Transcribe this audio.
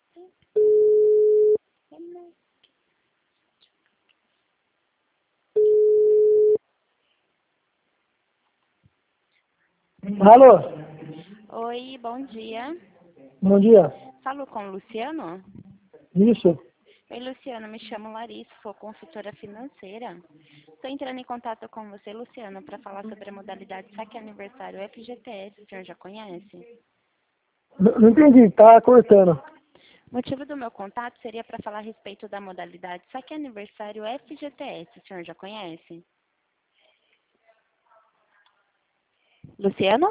Alô, Oi, bom dia. bom dia. Falo com o Luciano? Isso, Oi, Luciano, me chamo Larissa, sou consultora financeira. Estou entrando em contato com você, Luciano, para falar sobre a modalidade Saque Aniversário FGTS. O senhor já conhece? não entendi, tá cortando. O motivo do meu contato seria para falar a respeito da modalidade Saque Aniversário FGTS. O senhor já conhece? Luciano?